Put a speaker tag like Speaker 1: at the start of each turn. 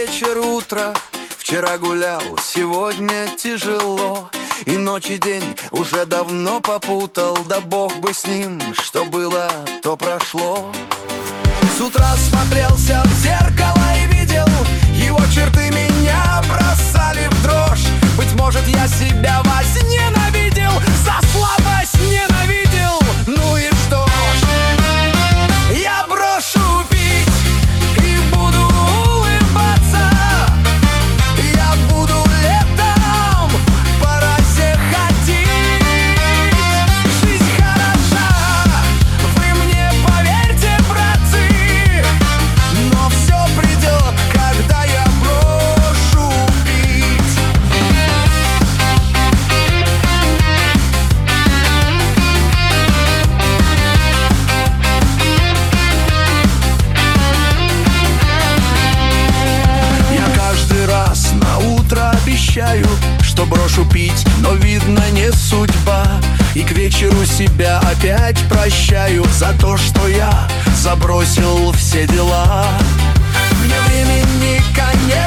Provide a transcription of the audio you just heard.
Speaker 1: вечер, утро. Вчера гулял, сегодня тяжело. И ночь и день уже давно попутал. Да бог бы с ним, что было, то прошло. С утра смотрелся в зеркало и видел, его черты меня бросали в дрожь. Быть может, я себя возненавидел, за слабость ненавидел. Ну и что ж, я брошу пить и буду улыбаться. Я буду летом по росе ходить. Жизнь хороша, вы мне поверьте, братцы. Но все придет, когда я брошу пить. Я каждый раз на утро обещаю, что брошу пить, но видно не судьба. И к вечеру себя опять прощаю за то, что я забросил все дела. Мне времени конец.